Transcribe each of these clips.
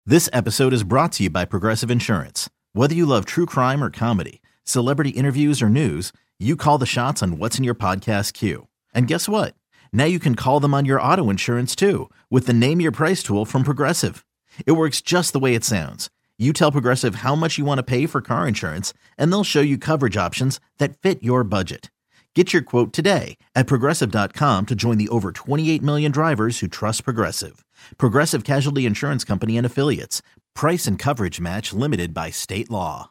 This episode is brought to you by Progressive Insurance. Whether you love true crime or comedy, celebrity interviews or news, you call the shots on what's in your podcast queue. And guess what? Now you can call them on your auto insurance too with the Name Your Price tool from Progressive. It works just the way it sounds. You tell Progressive how much you want to pay for car insurance, and they'll show you coverage options that fit your budget. Get your quote today at Progressive.com to join the over 28 million drivers who trust Progressive. Progressive Casualty Insurance Company and Affiliates. Price and coverage match limited by state law.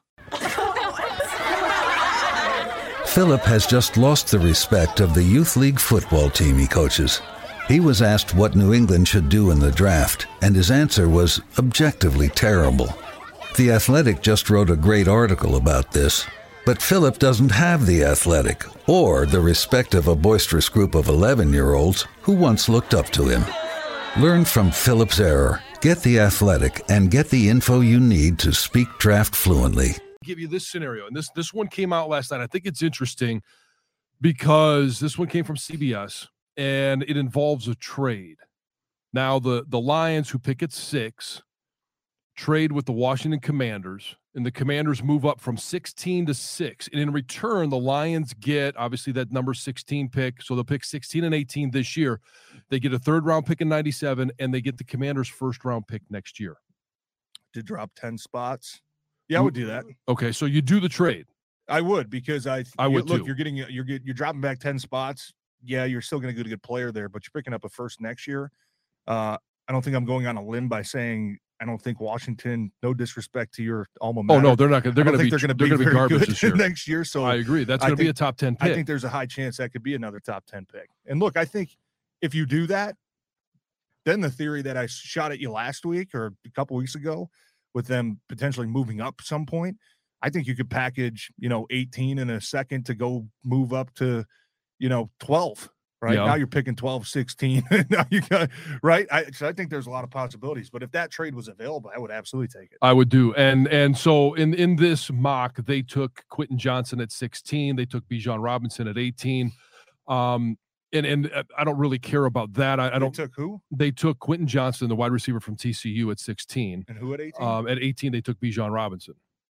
Philip has just lost the respect of the youth league football team he coaches. He was asked what New England should do in the draft, and his answer was objectively terrible. The Athletic just wrote a great article about this. But Philip doesn't have the Athletic or the respect of a boisterous group of 11-year-olds who once looked up to him. Learn from Philip's error, get the Athletic, and get the info you need to speak draft fluently. Give you this scenario, and this one came out last night. I think it's interesting because this one came from CBS, and it involves a trade. Now, the Lions, who pick at 6, trade with the Washington Commanders, and the Commanders move up from 16 to 6. And in return, the Lions get, obviously, that number 16 pick. So they'll pick 16 and 18 this year. They get a third-round pick in 97, and they get the Commanders' first-round pick next year. To drop 10 spots? Yeah, I would do that. Okay, so you do the trade. I would, because I would look, too. You're dropping back 10 spots. Yeah, you're still going to get a good player there, but you're picking up a first next year. I don't think I'm going on a limb by saying I don't think Washington, no disrespect to your alma mater. Oh no, they're not going. They're going to be very garbage good this year. next year. So I agree. That's going to be a top 10 pick. I think there's a high chance that could be another top 10 pick. And look, I think if you do that, then the theory that I shot at you last week or a couple weeks ago with them potentially moving up some point, I think you could package 18 in a second to go move up to 12. Right now you're picking 12, 16. Now you got right. So I think there's a lot of possibilities. But if that trade was available, I would absolutely take it. I would do. And so in this mock, they took Quentin Johnson at 16. They took Bijan Robinson at 18. And I don't really care about that. I don't. They took who? They took Quentin Johnson, the wide receiver from TCU, at 16. And who at 18? At 18, they took Bijan Robinson.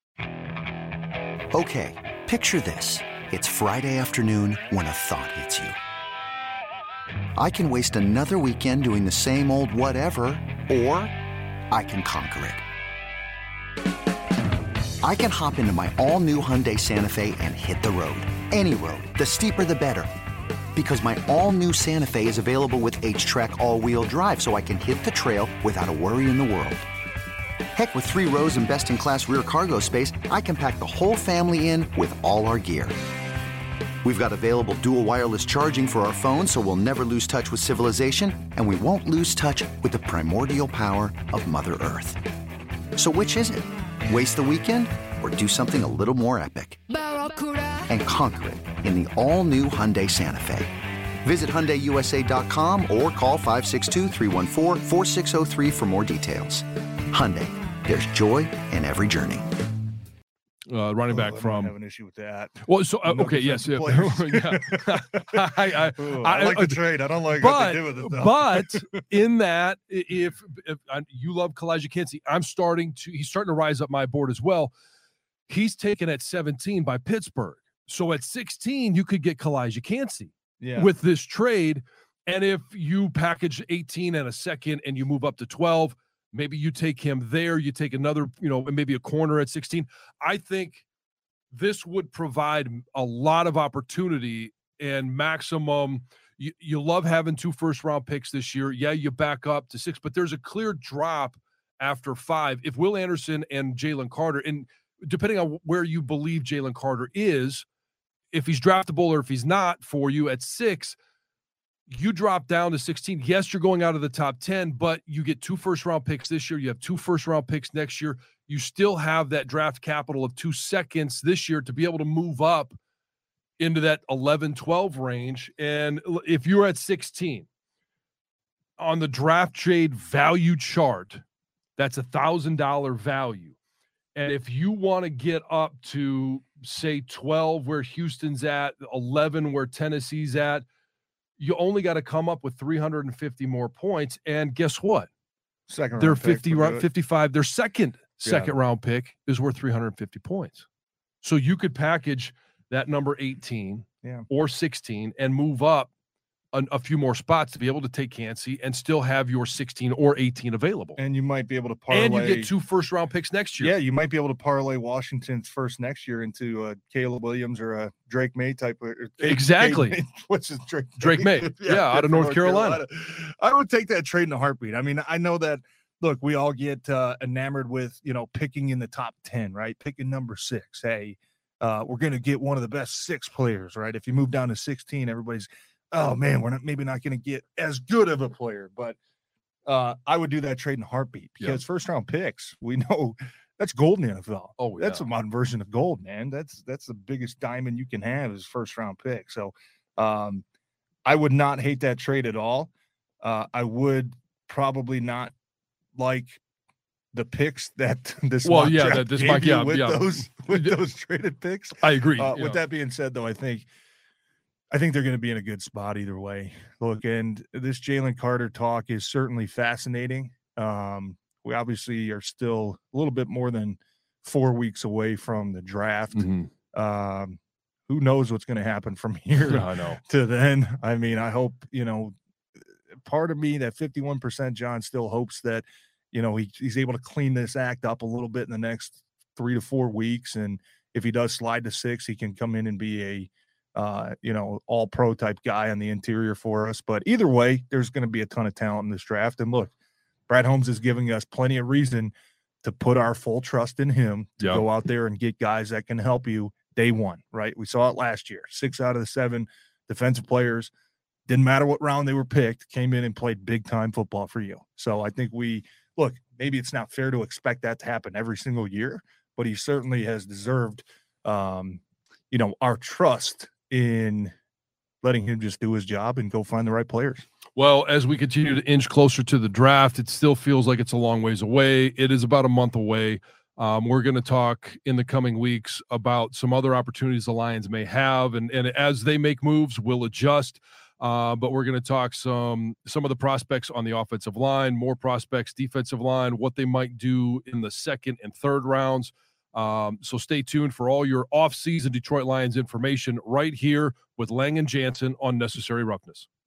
Okay, picture this. It's Friday afternoon when a thought hits you. I can waste another weekend doing the same old whatever, or I can conquer it. I can hop into my all-new Hyundai Santa Fe and hit the road. Any road. The steeper, the better. Because my all-new Santa Fe is available with H-Track all-wheel drive, so I can hit the trail without a worry in the world. Heck, with 3 rows and best-in-class rear cargo space, I can pack the whole family in with all our gear. We've got available dual wireless charging for our phones, so we'll never lose touch with civilization, and we won't lose touch with the primordial power of Mother Earth. So which is it? Waste the weekend or do something a little more epic? And conquer it in the all-new Hyundai Santa Fe. Visit HyundaiUSA.com or call 562-314-4603 for more details. Hyundai, there's joy in every journey. Running back from. I have an issue with that. Well, so okay, yes, yeah. I like the trade. I don't like what they do with it, though. But in that, if you love Kalijah Kancey, he's starting to rise up my board as well. He's taken at 17 by Pittsburgh, so at 16 you could get Kalijah Kancey with this trade, and if you package 18 and a second and you move up to 12. Maybe you take him there, you take another, maybe a corner at 16. I think this would provide a lot of opportunity and maximum. You love having 2 first-round picks this year. Yeah, you back up to 6, but there's a clear drop after 5. If Will Anderson and Jalen Carter, and depending on where you believe Jalen Carter is, if he's draftable or if he's not for you at 6, you drop down to 16. Yes, you're going out of the top 10, but you get 2 first-round picks this year. You have 2 first-round picks next year. You still have that draft capital of 2 seconds this year to be able to move up into that 11, 12 range. And if you're at 16 on the draft trade value chart, that's $1,000 value. And if you want to get up to, say, 12 where Houston's at, 11 where Tennessee's at, you only got to come up with 350 more points. And guess what? Second Their round pick 50 would do it. 55, their second round pick is worth 350 points. So you could package that number 18 or 16 and move up a few more spots to be able to take Kancey and still have your 16 or 18 available. And you might be able to parlay. And you get 2 first-round picks next year. Yeah, you might be able to parlay Washington's first next year into a Caleb Williams or a Drake May type of. Exactly. What's his Drake? Drake May. Out of North Carolina. I would take that trade in a heartbeat. I mean, I know that. Look, we all get enamored with picking in the top 10, right? Picking number 6. Hey, we're going to get one of the best 6 players, right? If you move down to 16, everybody's, oh man, we're maybe not going to get as good of a player. But I would do that trade in a heartbeat because first round picks, we know that's gold in the NFL. Oh, yeah. That's a modern version of gold, man. That's the biggest diamond you can have is first round pick. So I would not hate that trade at all. I would probably not like the picks that this with those traded picks. I agree. With that being said, though, I think they're going to be in a good spot either way. Look, and this Jalen Carter talk is certainly fascinating. We obviously are still a little bit more than 4 weeks away from the draft. Mm-hmm. Who knows what's going to happen from here I know. to then? I mean, I hope, part of me, that 51%, John, still hopes that, he's able to clean this act up a little bit in the next 3 to 4 weeks. And if he does slide to 6, he can come in and be a, all pro type guy on the interior for us. But either way, there's going to be a ton of talent in this draft. And look, Brad Holmes is giving us plenty of reason to put our full trust in him to go out there and get guys that can help you day one, right? We saw it last year. 6 out of the 7 defensive players, didn't matter what round they were picked, came in and played big time football for you. So I think maybe it's not fair to expect that to happen every single year, but he certainly has deserved, our trust in letting him just do his job and go find the right players. Well, as we continue to inch closer to the draft, it still feels like it's a long ways away. It is about a month away. We're going to talk in the coming weeks about some other opportunities the Lions may have, and as they make moves, we'll adjust. But we're going to talk some of the prospects on the offensive line, more prospects, defensive line, what they might do in the second and third rounds. So stay tuned for all your off-season Detroit Lions information right here with Lang and Jansen on Necessary Roughness.